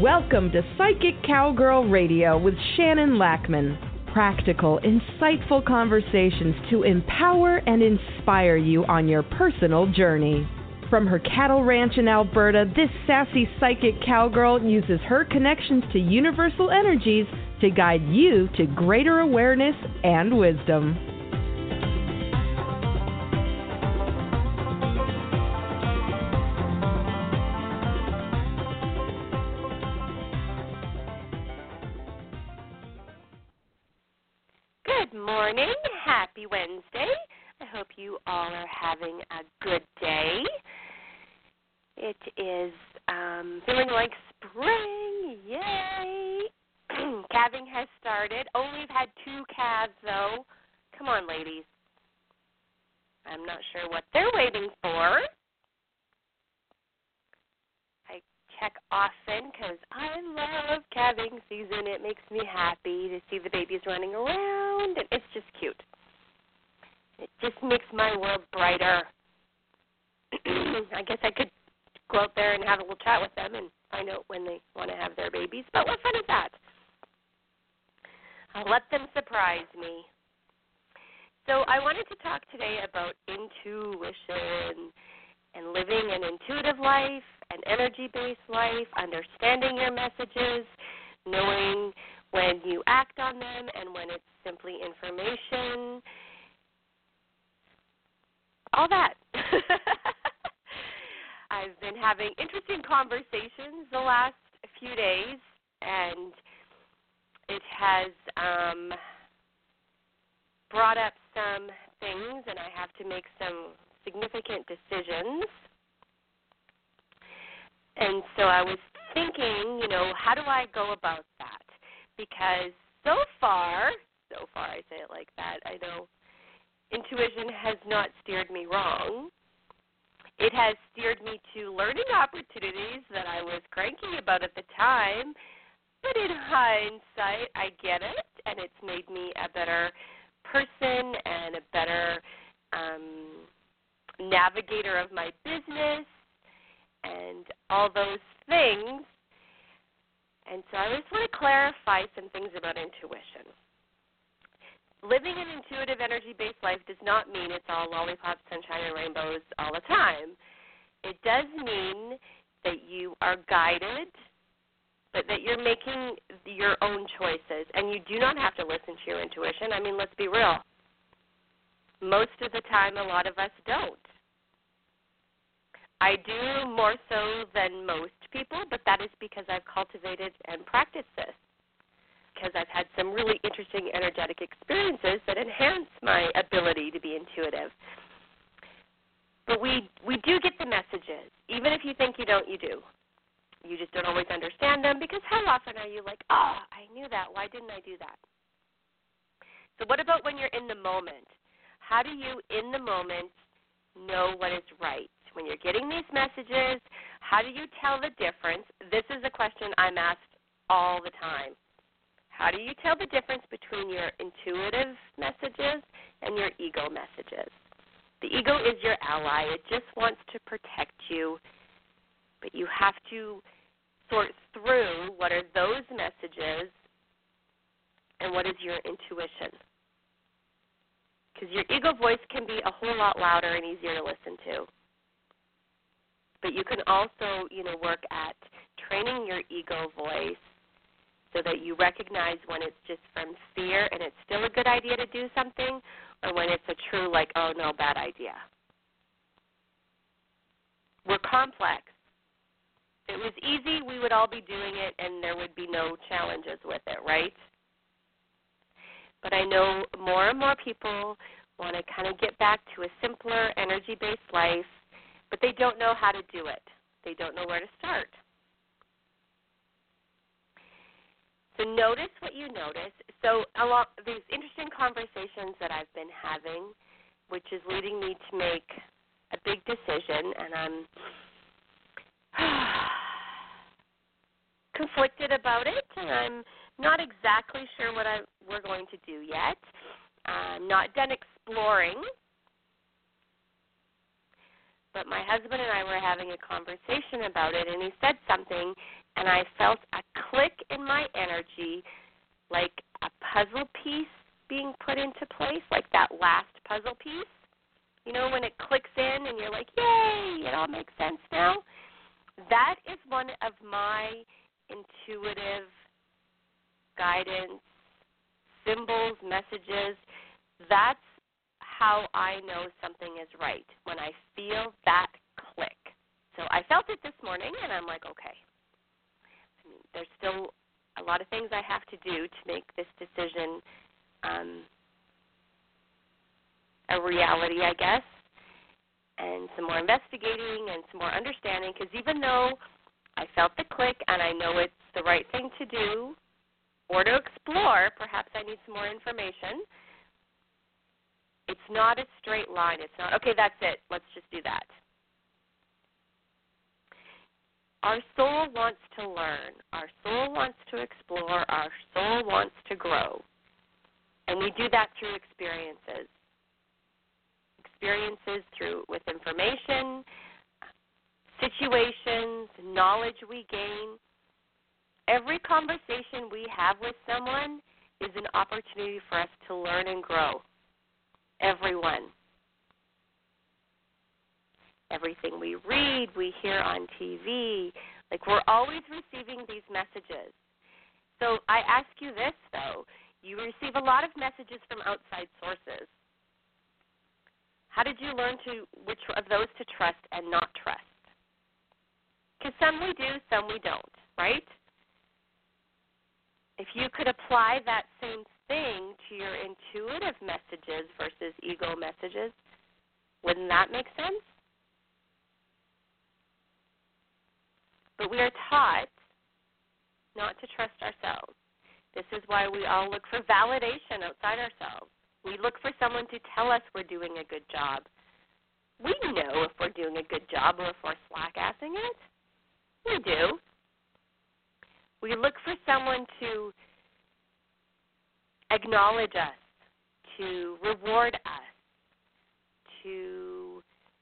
Welcome to Psychic Cowgirl Radio with Shannon Lackman. Practical, insightful conversations to empower and inspire you on your personal journey. From her cattle ranch in Alberta, this sassy psychic cowgirl uses her connections to universal energies to guide you to greater awareness and wisdom. Good morning. Happy Wednesday. I hope you all are having a good day. It is feeling like spring. Yay. Calving has started. Only had 2 calves, though. Come on, ladies. I'm not sure what they're waiting for. I check often because I love calving season. It makes me happy to see the babies running around, and it's just cute. It just makes my world brighter. I guess I could go out there and have a little chat with them and find out when they want to have their babies, but what fun is that? I'll let them surprise me. So I wanted to talk today about intuition and living an intuitive life, an energy-based life, understanding your messages, knowing when you act on them and when it's simply information, all that. I've been having interesting conversations the last few days, and it has brought up some things, and I have to make some significant decisions. And so I was thinking, how do I go about that? Because so far I say it like that, I know intuition has not steered me wrong. It has steered me to learning opportunities that I was cranky about at the time, but in hindsight, I get it, and it's made me a better person and a better navigator of my business and all those things. And so I just want to clarify some things about intuition. Living an intuitive, energy-based life does not mean it's all lollipops, sunshine, and rainbows all the time. It does mean that you are guided, but that you're making your own choices, and you do not have to listen to your intuition. I mean, let's be real. Most of the time, a lot of us don't. I do more so than most people, but that is because I've cultivated and practiced this, because I've had some really interesting energetic experiences that enhance my ability to be intuitive. But we do get the messages. Even if you think you don't, you do. You just don't always understand them, because how often are you like, I knew that. Why didn't I do that? So what about when you're in the moment? How do you, in the moment, know what is right? When you're getting these messages, how do you tell the difference? This is a question I'm asked all the time. How do you tell the difference between your intuitive messages and your ego messages? The ego is your ally. It just wants to protect you, but you have to sort through what are those messages and what is your intuition. Because your ego voice can be a whole lot louder and easier to listen to. But you can also, work at training your ego voice so that you recognize when it's just from fear and it's still a good idea to do something, or when it's a true, oh, no, bad idea. We're complex. If it was easy, we would all be doing it, and there would be no challenges with it, right? But I know more and more people want to kind of get back to a simpler, energy-based life, but they don't know how to do it. They don't know where to start. So notice what you notice. So along these interesting conversations that I've been having, which is leading me to make a big decision, and I'm conflicted about it, and I'm not exactly sure what we're going to do yet. I'm not done exploring. but my husband and I were having a conversation about it, and he said something, and I felt a click in my energy, like a puzzle piece being put into place, like that last puzzle piece. You know, when it clicks in and you're like, yay, it all makes sense now? That is one of my intuitive guidance, symbols, messages. That's how I know something is right, when I feel that click. So I felt it this morning, and I'm like, okay. I mean, there's still a lot of things I have to do to make this decision a reality, I guess, and some more investigating and some more understanding, because even though I felt the click and I know it's the right thing to do or to explore, perhaps I need some more information, it's not a straight line. It's not, okay, that's it, let's just do that. Our soul wants to learn. Our soul wants to explore. Our soul wants to grow. And we do that through experiences. Experiences with information, situations, knowledge we gain. Every conversation we have with someone is an opportunity for us to learn and grow. Everyone. Everything we read, we hear on TV, like we're always receiving these messages. So I ask you this, though. You receive a lot of messages from outside sources. How did you learn which of those to trust and not trust? Because some we do, some we don't, right? If you could apply that same thing to your intuitive messages versus ego messages, wouldn't that make sense? But we are taught not to trust ourselves. This is why we all look for validation outside ourselves. We look for someone to tell us we're doing a good job. We know if we're doing a good job or if we're slack-assing it. We do. We look for someone to acknowledge us, to reward us, to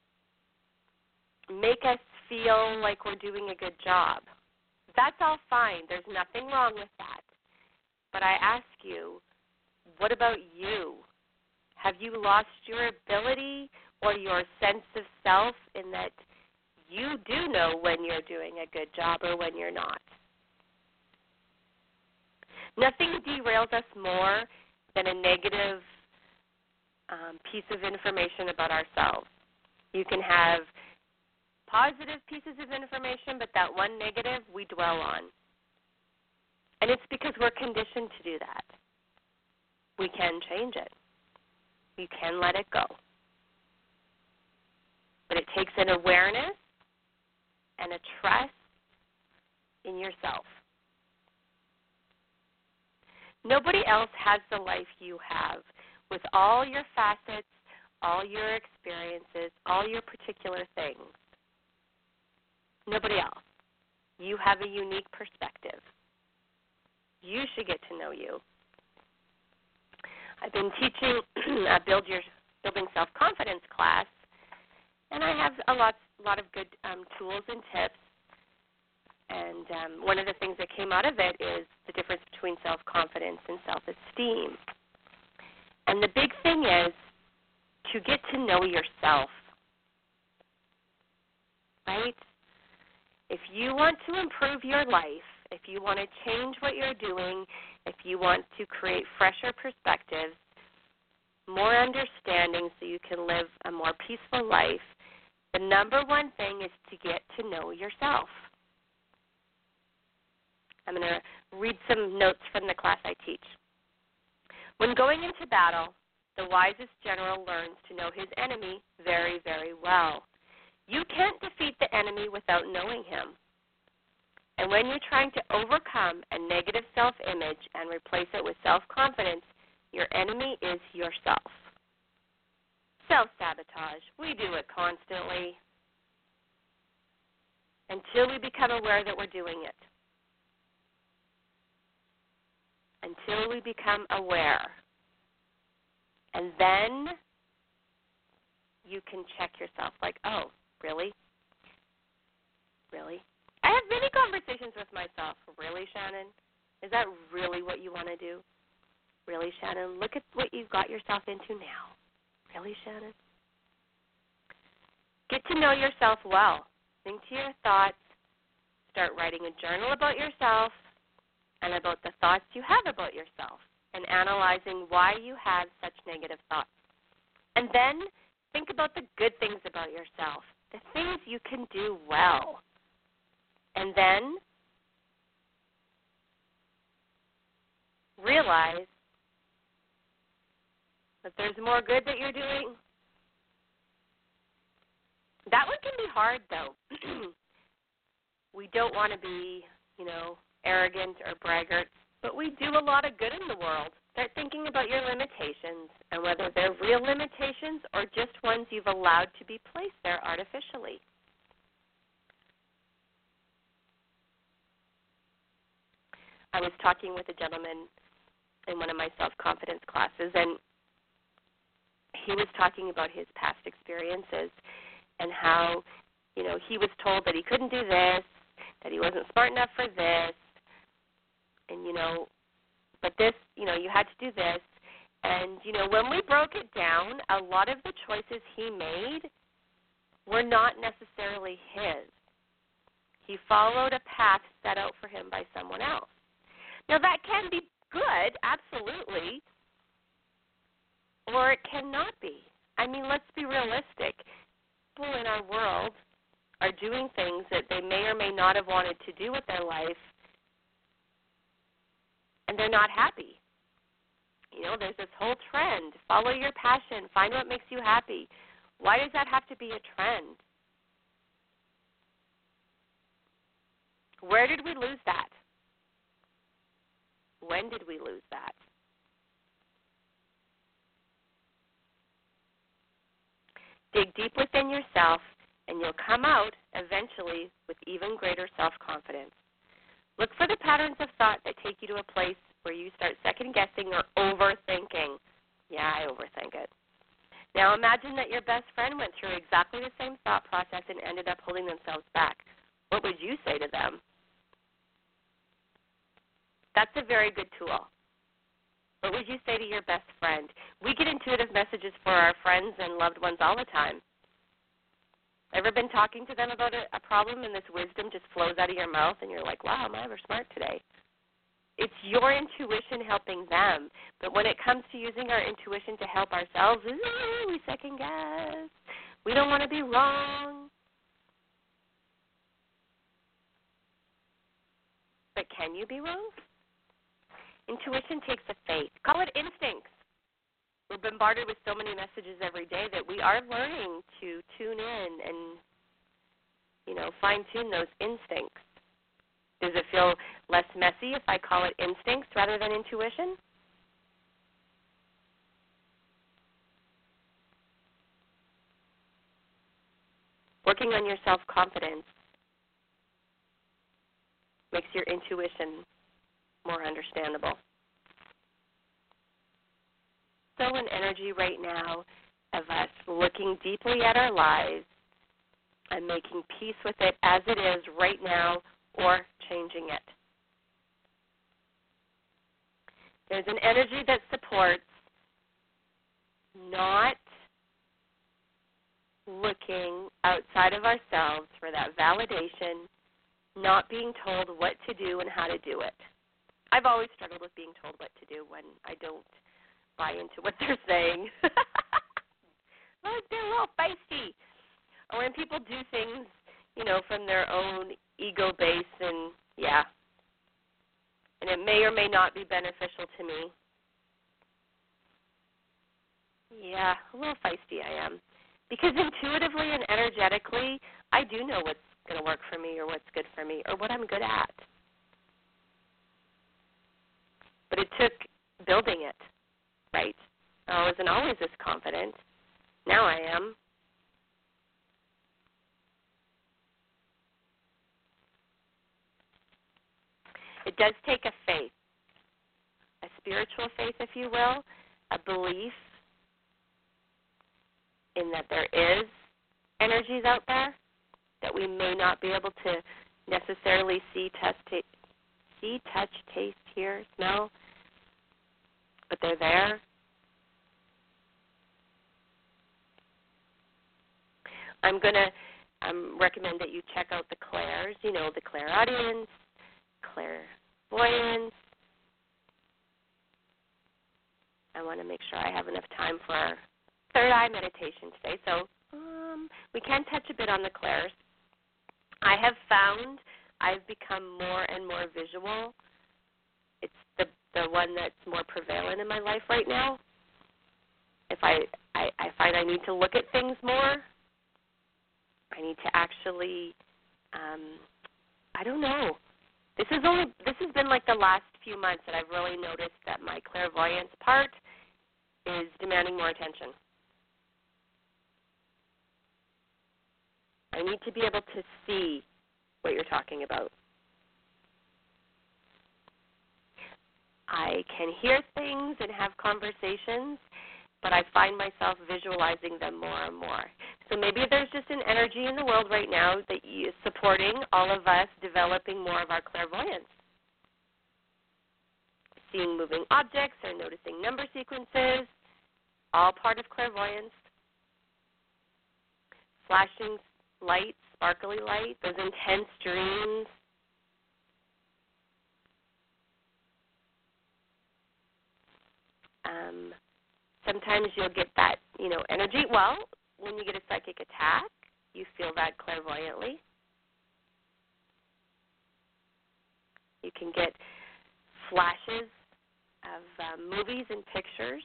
make us feel like we're doing a good job. That's all fine. There's nothing wrong with that. But I ask you, what about you? Have you lost your ability or your sense of self in that you do know when you're doing a good job or when you're not? Nothing derails us more than a negative piece of information about ourselves. You can have positive pieces of information, but that one negative we dwell on. And it's because we're conditioned to do that. We can change it. You can let it go. But it takes an awareness and a trust in yourself. Nobody else has the life you have with all your facets, all your experiences, all your particular things. Nobody else. You have a unique perspective. You should get to know you. I've been teaching a Building Self-Confidence class, and I have a lot of good tools and tips. And one of the things that came out of it is the difference between self-confidence and self-esteem. And the big thing is to get to know yourself, right? If you want to improve your life, if you want to change what you're doing, if you want to create fresher perspectives, more understanding so you can live a more peaceful life, the number one thing is to get to know yourself. I'm going to read some notes from the class I teach. When going into battle, the wisest general learns to know his enemy very, very well. You can't defeat the enemy without knowing him. And when you're trying to overcome a negative self-image and replace it with self-confidence, your enemy is yourself. Self-sabotage. We do it constantly until we become aware that we're doing it. Until we become aware. And then you can check yourself like, oh, Really? Really? I have many conversations with myself. Really, Shannon? Is that really what you want to do? Really, Shannon? Look at what you've got yourself into now. Really, Shannon? Get to know yourself well. Think to your thoughts. Start writing a journal about yourself and about the thoughts you have about yourself and analyzing why you have such negative thoughts. And then think about the good things about yourself, the things you can do well. And then realize that there's more good that you're doing. That one can be hard, though. We don't want to be, arrogant or braggarts, but we do a lot of good in the world. Start thinking about your limitations and whether they're real limitations or just ones you've allowed to be placed there artificially. I was talking with a gentleman in one of my self-confidence classes, and he was talking about his past experiences and how, he was told that he couldn't do this, that he wasn't smart enough for this, and, but this, you had to do this. And, when we broke it down, a lot of the choices he made were not necessarily his. He followed a path set out for him by someone else. Now, that can be good, absolutely, or it cannot be. I mean, let's be realistic. People in our world are doing things that they may or may not have wanted to do with their life, and they're not happy. There's this whole trend. Follow your passion. Find what makes you happy. Why does that have to be a trend? Where did we lose that? When did we lose that? Dig deep within yourself, and you'll come out eventually with even greater self-confidence. Look for the patterns of thought that take you to a place where you start second-guessing or overthinking. Yeah, I overthink it. Now imagine that your best friend went through exactly the same thought process and ended up holding themselves back. What would you say to them? That's a very good tool. What would you say to your best friend? We get intuitive messages for our friends and loved ones all the time. Ever been talking to them about a problem and this wisdom just flows out of your mouth and you're like, wow, am I ever smart today? It's your intuition helping them. But when it comes to using our intuition to help ourselves, we second guess. We don't want to be wrong. But can you be wrong? Intuition takes a faith. Call it instincts. We're bombarded with so many messages every day that we are learning to tune in and, fine-tune those instincts. Does it feel less messy if I call it instincts rather than intuition? Working on your self-confidence makes your intuition more understandable. So an energy right now of us looking deeply at our lives and making peace with it as it is right now or changing it. There's an energy that supports not looking outside of ourselves for that validation, not being told what to do and how to do it. I've always struggled with being told what to do when I don't buy into what they're saying. Look, they're a little feisty. Or when people do things, from their own ego base and it may or may not be beneficial to me. Yeah, a little feisty I am. Because intuitively and energetically, I do know what's going to work for me or what's good for me or what I'm good at. But it took building it, right? I wasn't always this confident. Now I am. It does take a faith, a spiritual faith, if you will, a belief in that there is energies out there that we may not be able to necessarily see, touch, taste, hear, smell, but they're there. I'm going to recommend that you check out the clairs, the clairaudience, clairvoyance. I want to make sure I have enough time for our third eye meditation today. So we can touch a bit on the clairs. I have found I've become more and more visual. It's the one that's more prevalent in my life right now. If I find I need to look at things more, I need to actually, I don't know. This has been like the last few months that I've really noticed that my clairvoyance part is demanding more attention. I need to be able to see what you're talking about. I can hear things and have conversations, but I find myself visualizing them more and more. So maybe there's just an energy in the world right now that is supporting all of us developing more of our clairvoyance. Seeing moving objects or noticing number sequences, all part of clairvoyance. Flashing light, sparkly light, those intense dreams. Sometimes you'll get that, energy. Well, when you get a psychic attack, you feel that clairvoyantly. You can get flashes of movies and pictures.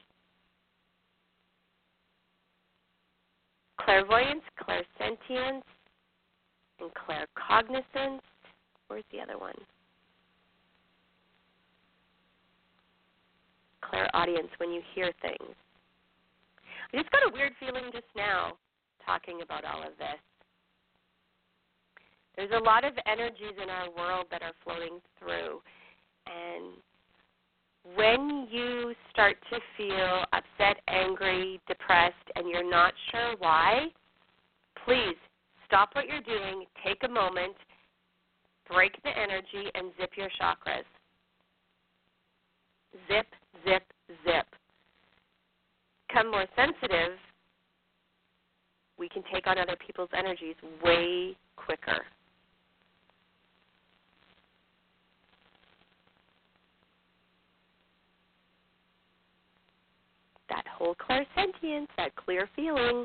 Clairvoyance, clairsentience, and claircognizance. Where's the other one? Clairaudience, when you hear things. I just got a weird feeling just now talking about all of this. There's a lot of energies in our world that are floating through, and when you start to feel upset, angry, depressed, and you're not sure why, please stop what you're doing, take a moment, break the energy, and zip your chakras. Zip, zip, zip. Become more sensitive, we can take on other people's energies way quicker. That whole clairsentience, that clear feeling.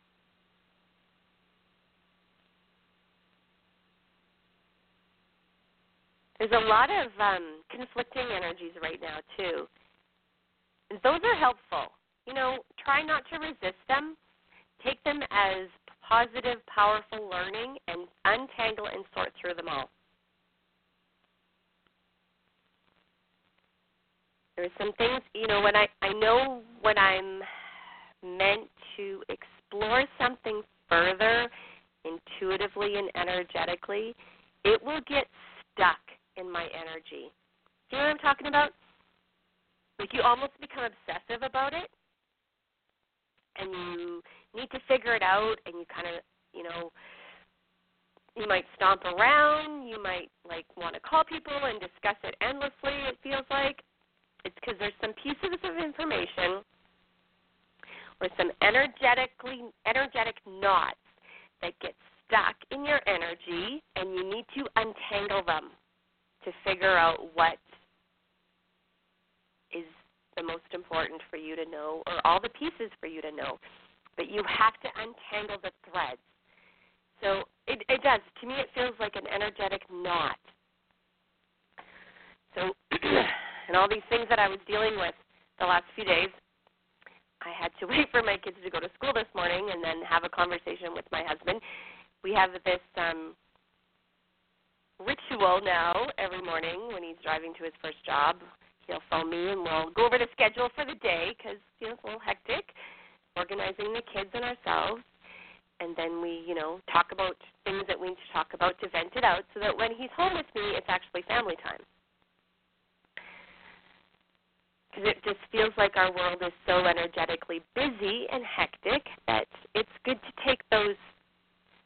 There's a lot of conflicting energies right now, too. And those are helpful. Try not to resist them. Take them as positive, powerful learning and untangle and sort through them all. There's some things, when I know when I'm meant to explore something further intuitively and energetically, it will get stuck in my energy. Do you know what I'm talking about? Like you almost become obsessive about it, and you need to figure it out, and you kind of, you might stomp around, you might want to call people and discuss it endlessly, it feels like. It's because there's some pieces of information or some energetic knots that get stuck in your energy, and you need to untangle them to figure out what is the most important for you to know, or all the pieces for you to know. But you have to untangle the threads. So it does. To me, it feels like an energetic knot. So, and all these things that I was dealing with the last few days, I had to wait for my kids to go to school this morning and then have a conversation with my husband. We have this ritual now every morning when he's driving to his first job. He'll phone me and we'll go over the schedule for the day because, it's a little hectic, organizing the kids and ourselves. And then we, talk about things that we need to talk about to vent it out so that when he's home with me, it's actually family time. Because it just feels like our world is so energetically busy and hectic that it's good to take those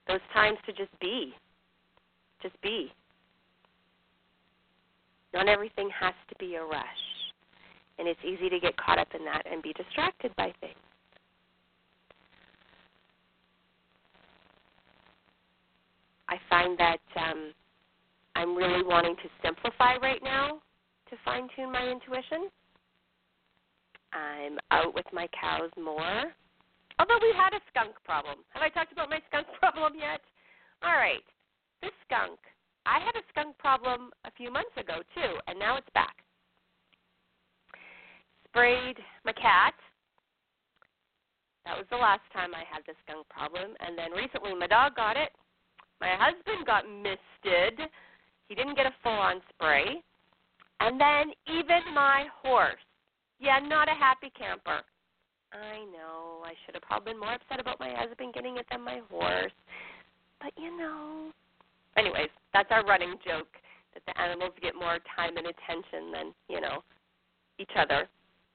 those times to just be. Just be. Not everything has to be a rush. And it's easy to get caught up in that and be distracted by things. I find that I'm really wanting to simplify right now to fine-tune my intuition. I'm out with my cows more. Although we've had a skunk problem. Have I talked about my skunk problem yet? All right. This skunk. I had a skunk problem a few months ago, too, and now it's back. Sprayed my cat. That was the last time I had the skunk problem. And then recently my dog got it. My husband got misted. He didn't get a full-on spray. And then even my horse. Yeah, not a happy camper. I know. I should have probably been more upset about my husband getting it than my horse. But, Anyways, that's our running joke, that the animals get more time and attention than, each other.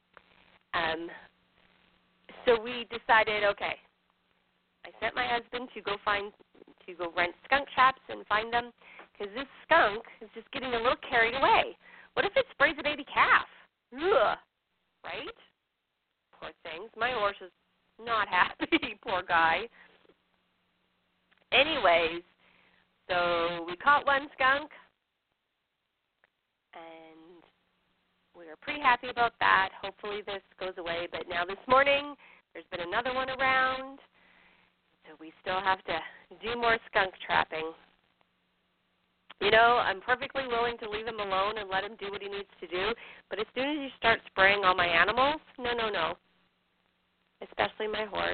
So we decided, okay, I sent my husband to go rent skunk traps and find them, because this skunk is just getting a little carried away. What if it sprays a baby calf? Ugh, right? Poor things. My horse is not happy, poor guy. Anyways, so we caught one skunk, and we were pretty happy about that. Hopefully this goes away. But now this morning, there's been another one around, so we still have to do more skunk trapping. I'm perfectly willing to leave him alone and let him do what he needs to do, but as soon as you start spraying all my animals, no. Especially my horse.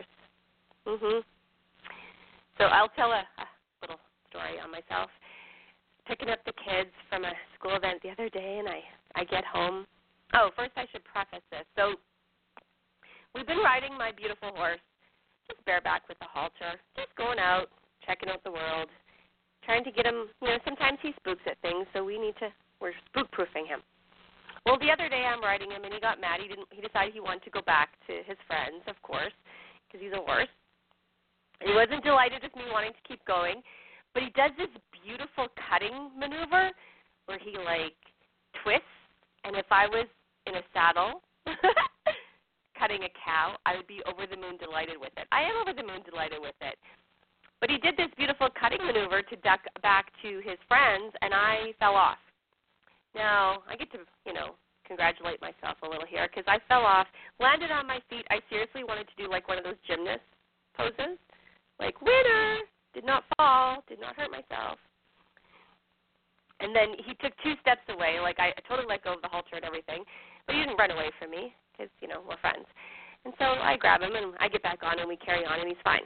So I'll tell a little story on myself. Picking up the kids from a school event the other day, and I get home. Oh, first I should preface this. So we've been riding my beautiful horse, just bareback with a halter, just going out, checking out the world, trying to get him, sometimes he spooks at things, so we're spook-proofing him. Well, the other day I'm riding him, and he got mad. He decided he wanted to go back to his friends, of course, because he's a horse. And he wasn't delighted with me wanting to keep going, but he does this beautiful cutting maneuver where he, twists, and if I was in a saddle cutting a cow, I would be over the moon delighted with it. I am over the moon delighted with it. But he did this beautiful cutting maneuver to duck back to his friends, and I fell off. Now, I get to, congratulate myself a little here because I fell off, landed on my feet. I seriously wanted to do one of those gymnast poses, winner, did not fall, did not hurt myself. And then he took 2 steps away. I totally let go of the halter and everything, but he didn't run away from me because, we're friends. And so I grab him, and I get back on, and we carry on, and he's fine.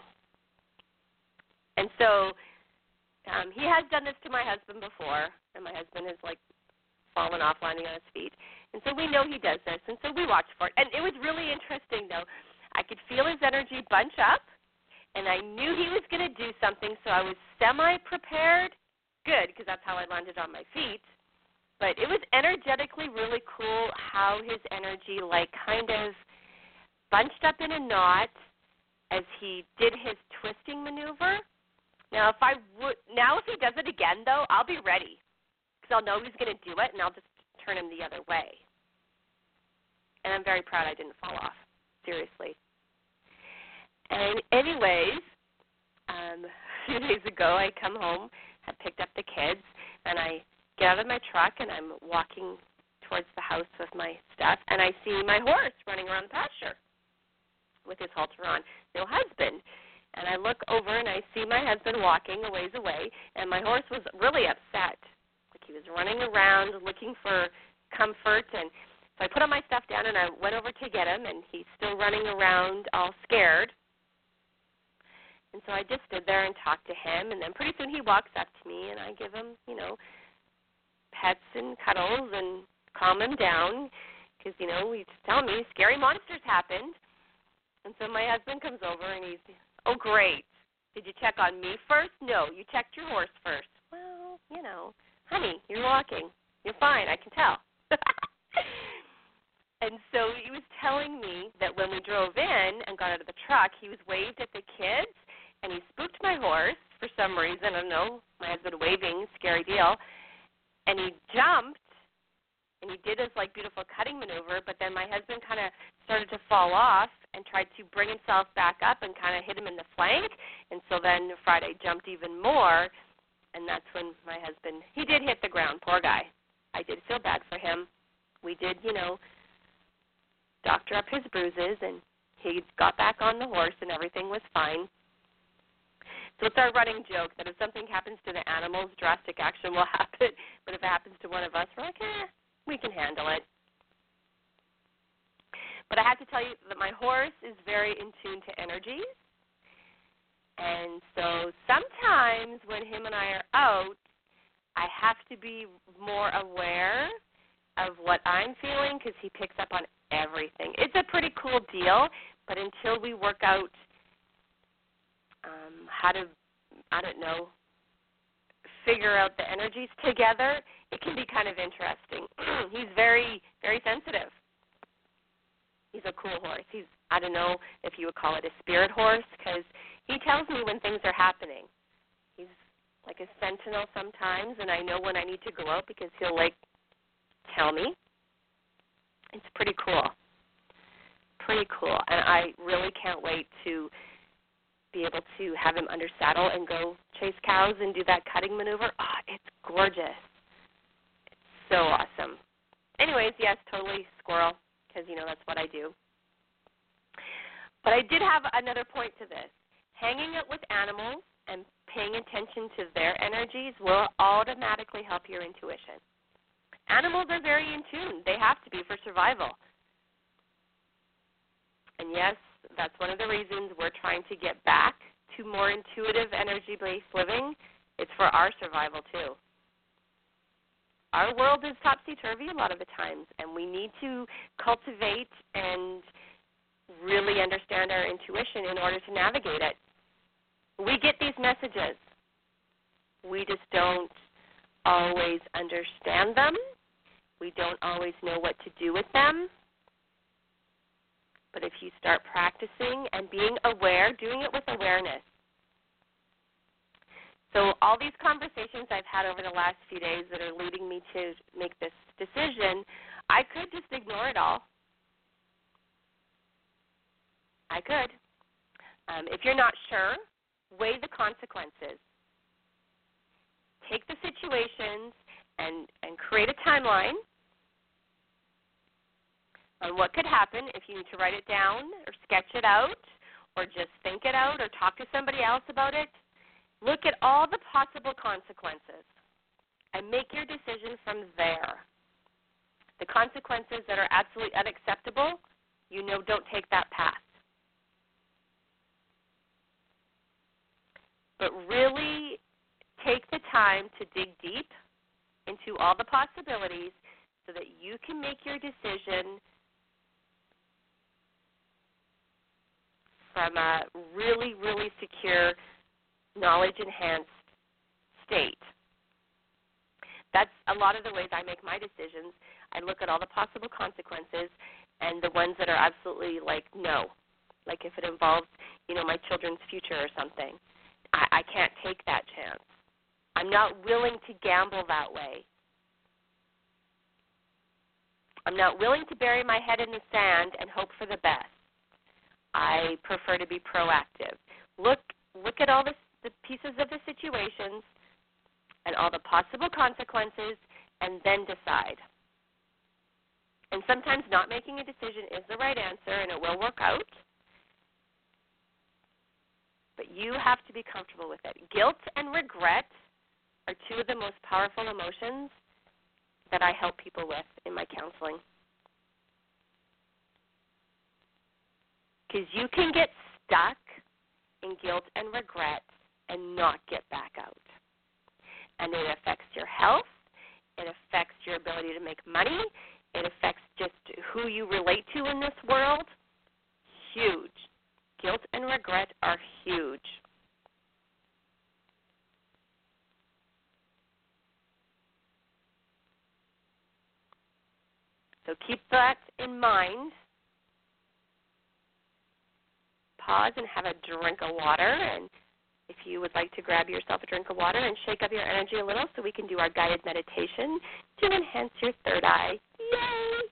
And so he has done this to my husband before, and my husband has, fallen off landing on his feet. And so we know he does this, and so we watch for it. And it was really interesting, though. I could feel his energy bunch up, and I knew he was going to do something, so I was semi-prepared. Good, because that's how I landed on my feet. But it was energetically really cool how his energy, kind of bunched up in a knot as he did his twisting maneuver. Now, if he does it again, though, I'll be ready because I'll know he's going to do it, and I'll just turn him the other way. And I'm very proud I didn't fall off, seriously. And anyways, a few days ago, I come home, had picked up the kids, and I get out of my truck, and I'm walking towards the house with my stuff, and I see my horse running around the pasture with his halter on, no husband. And I look over, and I see my husband walking a ways away, and my horse was really upset. He was running around looking for comfort, and so I put all my stuff down, and I went over to get him, and he's still running around all scared. And so I just stood there and talked to him, and then pretty soon he walks up to me, and I give him, pets and cuddles and calm him down because, he's telling me scary monsters happened. And so my husband comes over, and he's, oh, great. Did you check on me first? No, you checked your horse first. Well, honey, you're walking. You're fine, I can tell. And so he was telling me that when we drove in and got out of the truck, he was waved at the kids, and he spooked my horse for some reason. I don't know. My husband waving, scary deal. And he jumped, and he did this, like, beautiful cutting maneuver, but then my husband kind of started to fall off and tried to bring himself back up and kind of hit him in the flank. And so then Friday jumped even more, and that's when my husband, he did hit the ground, poor guy. I did feel bad for him. We did, doctor up his bruises, and he got back on the horse, and everything was fine. So it's our running joke that if something happens to the animals, drastic action will happen. But if it happens to one of us, we're like, we can handle it. But I have to tell you that my horse is very in tune to energies. And so sometimes when him and I are out, I have to be more aware of what I'm feeling because he picks up on everything. It's a pretty cool deal, but until we work out how to, figure out the energies together, it can be kind of interesting. He's very, very sensitive. He's a cool horse. I don't know if you would call it a spirit horse because he tells me when things are happening. He's like a sentinel sometimes, and I know when I need to go out because he'll, tell me. It's pretty cool. Pretty cool. And I really can't wait to be able to have him under saddle and go chase cows and do that cutting maneuver. Oh, it's gorgeous. It's so awesome. Anyways, yes, totally squirrel because, that's what I do. But I did have another point to this. Hanging out with animals and paying attention to their energies will automatically help your intuition. Animals are very in tune. They have to be for survival. And yes, that's one of the reasons we're trying to get back to more intuitive, energy-based living. It's for our survival, too. Our world is topsy-turvy a lot of the times, and we need to cultivate and really understand our intuition in order to navigate it. We get these messages. We just don't always understand them. We don't always know what to do with them. But if you start practicing and being aware, doing it with awareness. So all these conversations I've had over the last few days that are leading me to make this decision, I could just ignore it all. I could. If you're not sure, weigh the consequences. Take the situations and create a timeline on what could happen if you need to write it down or sketch it out or just think it out or talk to somebody else about it. Look at all the possible consequences and make your decision from there. The consequences that are absolutely unacceptable, don't take that path. But really take the time to dig deep into all the possibilities so that you can make your decision from a really, really secure, knowledge-enhanced state. That's a lot of the ways I make my decisions. I look at all the possible consequences and the ones that are absolutely no. Like if it involves, my children's future or something. I can't take that chance. I'm not willing to gamble that way. I'm not willing to bury my head in the sand and hope for the best. I prefer to be proactive. Look at all the pieces of the situations and all the possible consequences and then decide. And sometimes not making a decision is the right answer and it will work out. But you have to be comfortable with it. Guilt and regret are two of the most powerful emotions that I help people with in my counseling. Because you can get stuck in guilt and regret and not get back out. And it affects your health. It affects your ability to make money. It affects just who you relate to in this world. Huge. Guilt and regret are huge. So keep that in mind. Pause and have a drink of water and if you would like to grab yourself a drink of water and shake up your energy a little so we can do our guided meditation to enhance your third eye. Yay!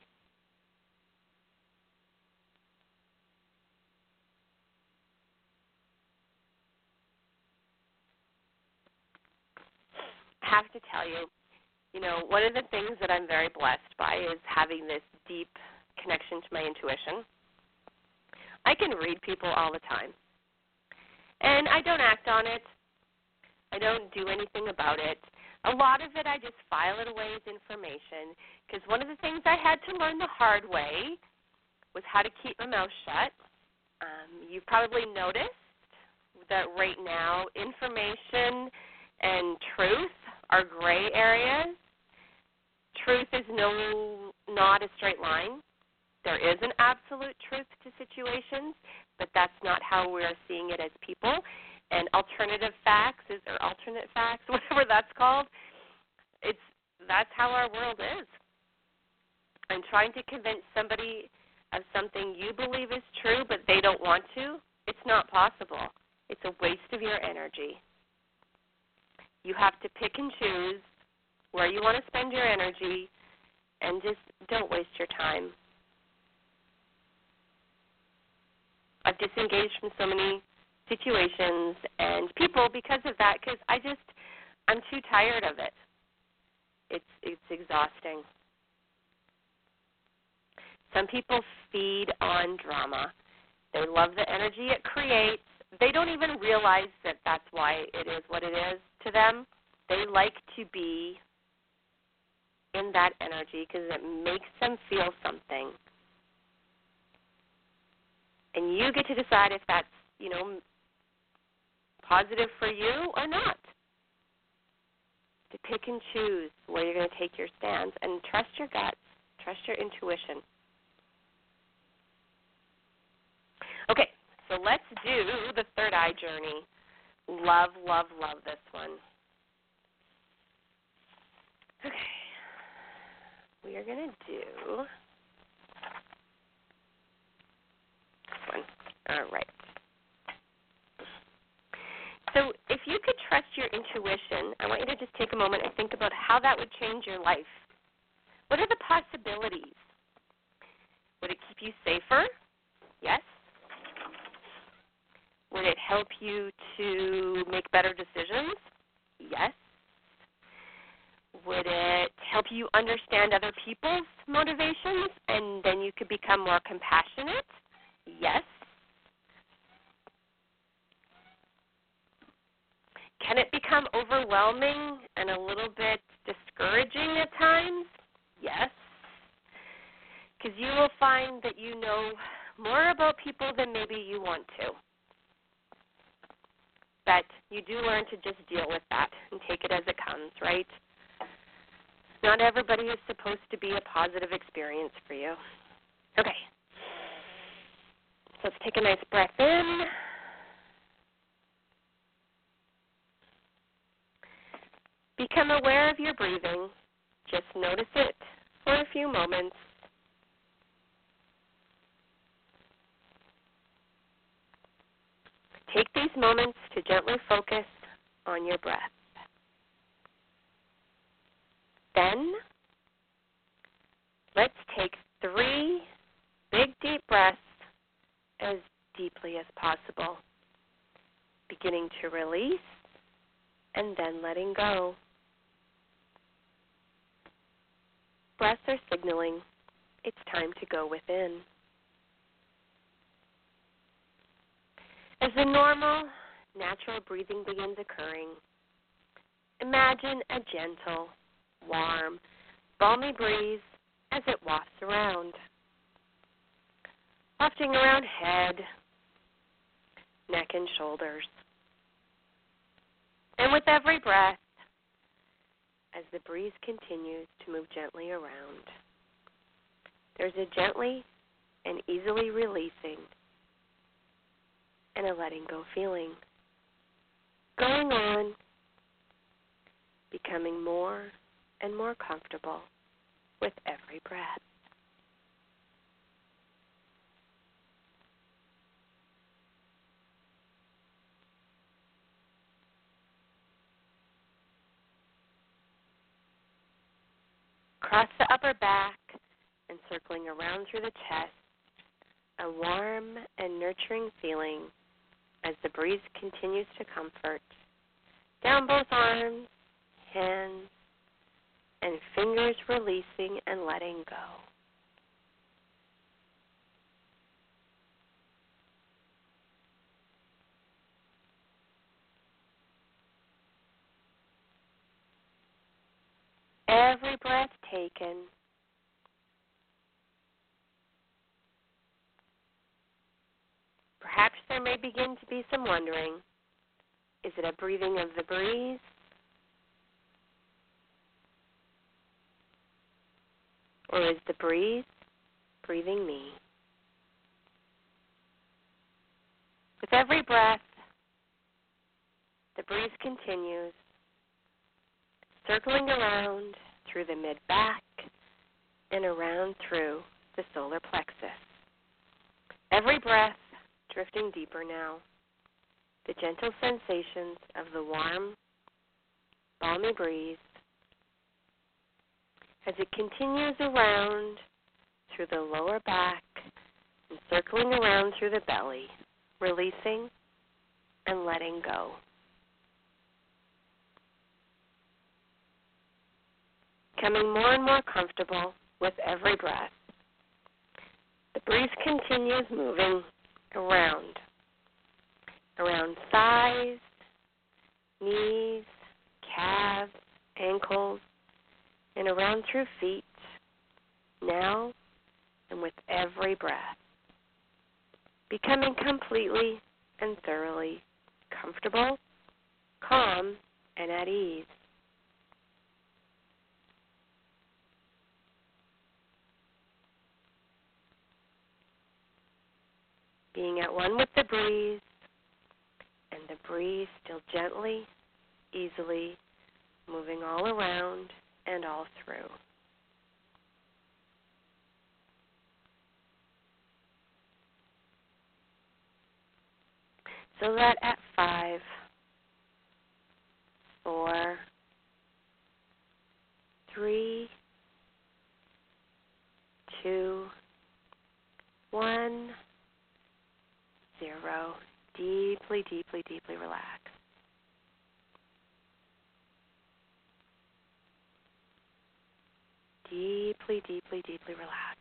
I have to tell you, one of the things that I'm very blessed by is having this deep connection to my intuition. I can read people all the time, and I don't act on it. I don't do anything about it. A lot of it I just file it away as information, because one of the things I had to learn the hard way was how to keep my mouth shut. You've probably noticed that right now information and truth are gray areas. Truth is not a straight line. There is an absolute truth to situations, but that's not how we're seeing it as people. And alternative facts or alternate facts, whatever that's called, that's how our world is. And trying to convince somebody of something you believe is true, but they don't want to, it's not possible. It's a waste of your energy. You have to pick and choose where you want to spend your energy, and just don't waste your time. I've disengaged from so many situations and people because of that, because I'm too tired of it. It's exhausting. Some people feed on drama. They love the energy it creates. They don't even realize that that's why it is what it is to them. They like to be in that energy because it makes them feel something. And you get to decide if that's, positive for you or not. To pick and choose where you're going to take your stands and trust your guts, trust your intuition. Okay, so let's do the third eye journey. Love, love, love this one. Okay, we are going to do this one. All right. So if you could trust your intuition, I want you to just take a moment and think about how that would change your life. What are the possibilities? Would it keep you safer? Yes. Would it help you to make better decisions? Yes. Would it help you understand other people's motivations and then you could become more compassionate? Yes. Can it become overwhelming and a little bit discouraging at times? Yes. Because you will find that you know more about people than maybe you want to. But you do learn to just deal with that and take it as it comes, right? Not everybody is supposed to be a positive experience for you. Okay. So let's take a nice breath in. Become aware of your breathing. Just notice it for a few moments. Take these moments to gently focus on your breath. Then, let's take 3 big, deep breaths as deeply as possible, beginning to release and then letting go. Breaths are signaling it's time to go within. As the normal, natural breathing begins occurring, imagine a gentle, warm, balmy breeze as it wafts around, wafting around head, neck, and shoulders. And with every breath, as the breeze continues to move gently around, there's a gently and easily releasing and a letting go feeling going on, becoming more and more comfortable with every breath. across the upper back and circling around through the chest, a warm and nurturing feeling as the breeze continues to comfort. Down both arms, hands, and fingers releasing and letting go. Every breath taken, perhaps there may begin to be some wondering. Is it a breathing of the breeze? Or is the breeze breathing me? With every breath, the breeze continues, circling around through the mid-back and around through the solar plexus. Every breath drifting deeper now, the gentle sensations of the warm, balmy breeze as it continues around through the lower back and circling around through the belly, releasing and letting go. Becoming more and more comfortable with every breath. The breeze continues moving around thighs, knees, calves, ankles, and around through feet, now and with every breath. Becoming completely and thoroughly comfortable, calm, and at ease. Being at one with the breeze, and the breeze still gently, easily moving all around and all through. So that at 5, 4, 3, 2, 1, 0, deeply, deeply, deeply relax. Deeply, deeply, deeply relaxed.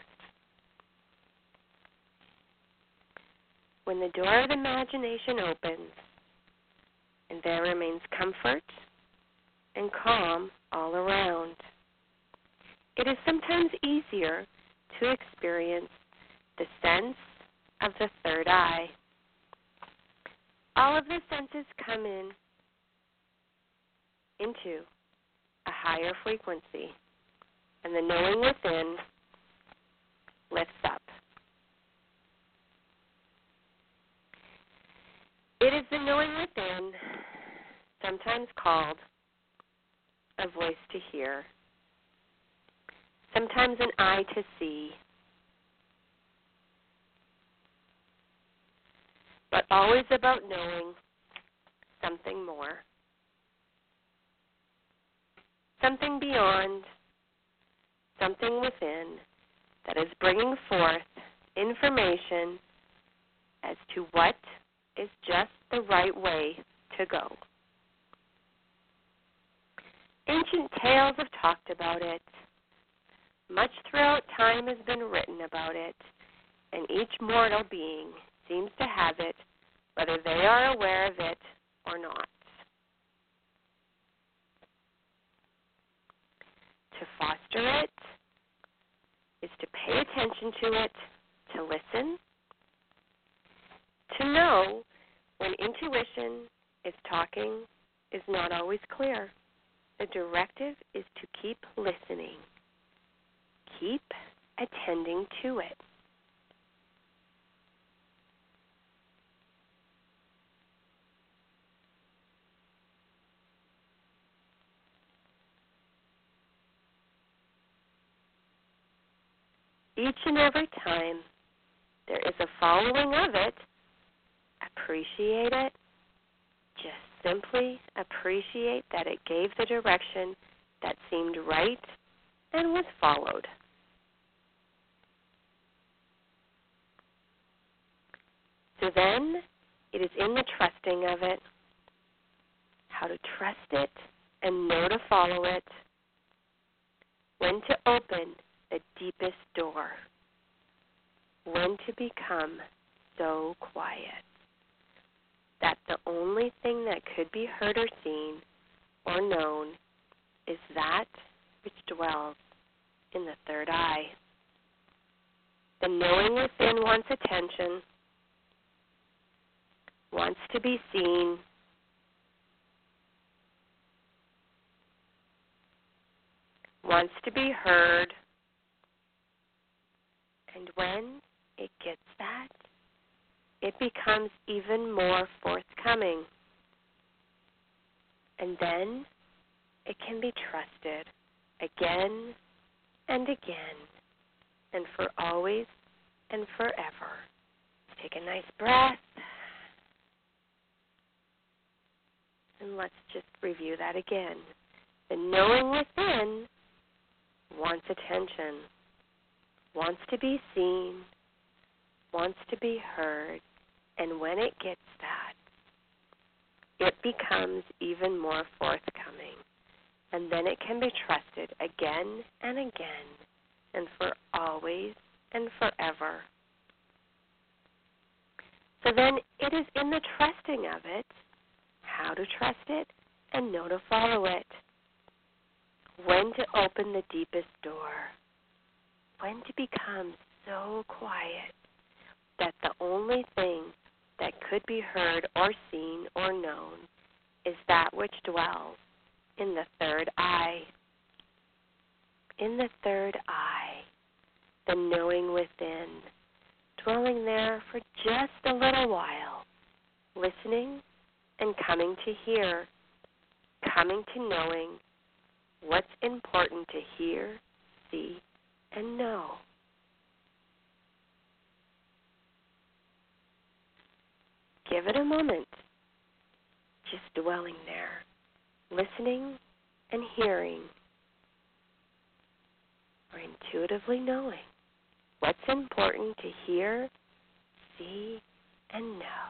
When the door of imagination opens and there remains comfort and calm all around, it is sometimes easier to experience the sense of the third eye. All of the senses come into a higher frequency, and the knowing within lifts up. It is the knowing within, sometimes called a voice to hear, sometimes an eye to see, but always about knowing something more, something beyond, something within that is bringing forth information as to what is just the right way to go. Ancient tales have talked about it. Much throughout time has been written about it, and each mortal being seems to have it, whether they are aware of it or not. To foster it is to pay attention to it, to listen, to know when intuition is talking is not always clear. The directive is to keep listening. Keep attending to it. Each and every time there is a following of it, appreciate it. Just simply appreciate that it gave the direction that seemed right and was followed. So then it is in the trusting of it, how to trust it and know to follow it, when to open the deepest door, when to become so quiet that the only thing that could be heard or seen or known is that which dwells in the third eye. The knowing within wants attention, wants to be seen, wants to be heard, and when it gets that, it becomes even more forthcoming. And then it can be trusted again and again and for always and forever. Take a nice breath. And let's just review that again. The knowing within wants attention, wants to be seen, wants to be heard, and when it gets that, it becomes even more forthcoming. And then it can be trusted again and again and for always and forever. So then it is in the trusting of it, how to trust it and know to follow it, when to open the deepest door, when to become so quiet that the only thing that could be heard or seen or known is that which dwells in the third eye. In the third eye, the knowing within, dwelling there for just a little while, listening and coming to hear, coming to knowing what's important to hear, see, and know. Give it a moment, just dwelling there, listening and hearing, or intuitively knowing what's important to hear, see, and know.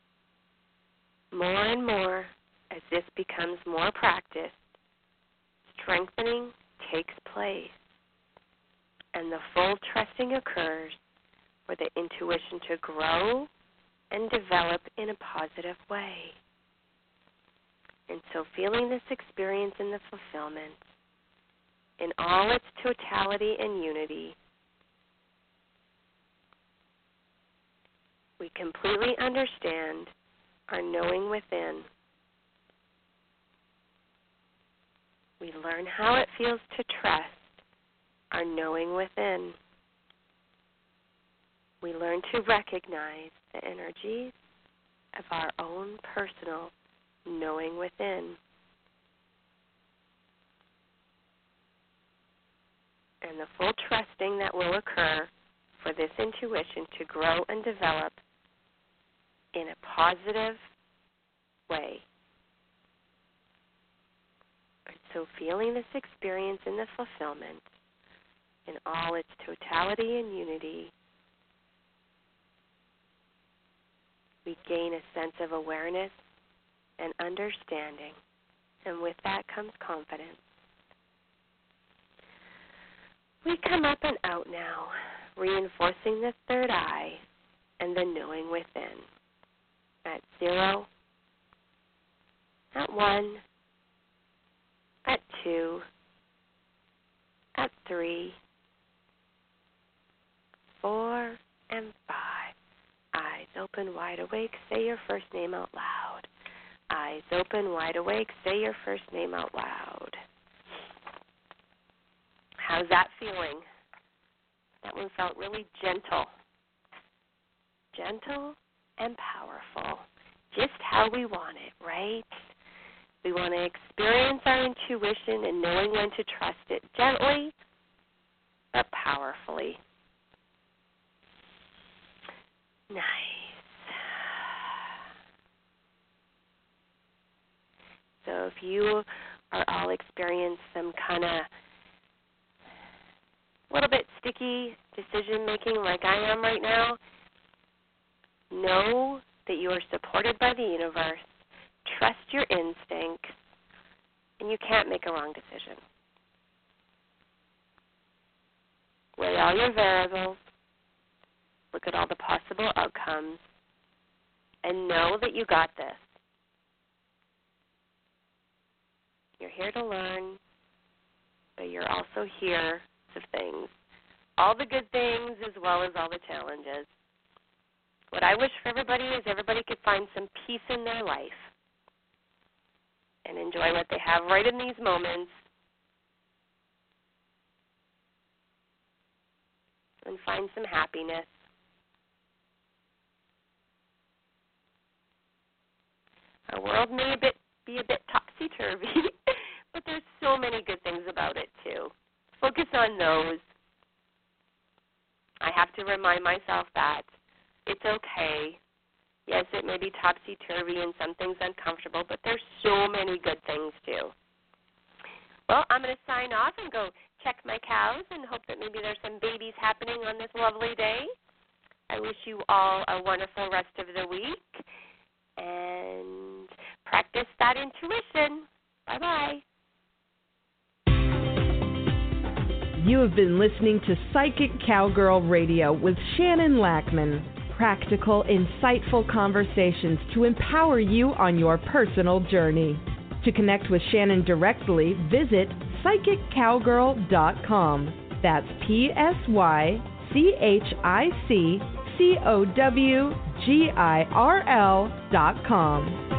More and more, as this becomes more practiced, strengthening takes place, and the full trusting occurs for the intuition to grow and develop in a positive way. And so feeling this experience in the fulfillment in all its totality and unity, we completely understand our knowing within. We learn how it feels to trust our knowing within. We learn to recognize the energies of our own personal knowing within. And the full trusting that will occur for this intuition to grow and develop in a positive way. And so feeling this experience in the fulfillment in all its totality and unity, we gain a sense of awareness and understanding, and with that comes confidence. We come up and out now, reinforcing the third eye and the knowing within. At 0, at 1, at 2, at 3, 4, and 5. Eyes open, wide awake, say your first name out loud. Eyes open, wide awake, say your first name out loud. How's that feeling? That one felt really gentle. Gentle and powerful. Just how we want it, right? We want to experience our intuition and knowing when to trust it gently but powerfully. Nice. So if you are all experiencing some kind of a little bit sticky decision-making like I am right now, know that you are supported by the universe. Trust your instincts, and you can't make a wrong decision. Weigh all your variables, look at all the possible outcomes, and know that you got this. You're here to learn, but you're also here of things, all the good things as well as all the challenges. What I wish for everybody is everybody could find some peace in their life and enjoy what they have right in these moments and find some happiness. Our world may be a bit topsy-turvy, but there's so many good things about it too. Focus on those. I have to remind myself that it's okay. Yes, it may be topsy-turvy and some things uncomfortable, but there's so many good things too. Well, I'm going to sign off and go check my cows and hope that maybe there's some babies happening on this lovely day. I wish you all a wonderful rest of the week and practice that intuition. Bye-bye. You have been listening to Psychic Cowgirl Radio with Shannon Lackman. Practical, insightful conversations to empower you on your personal journey. To connect with Shannon directly, visit PsychicCowgirl.com. That's PsychicCowgirl.com.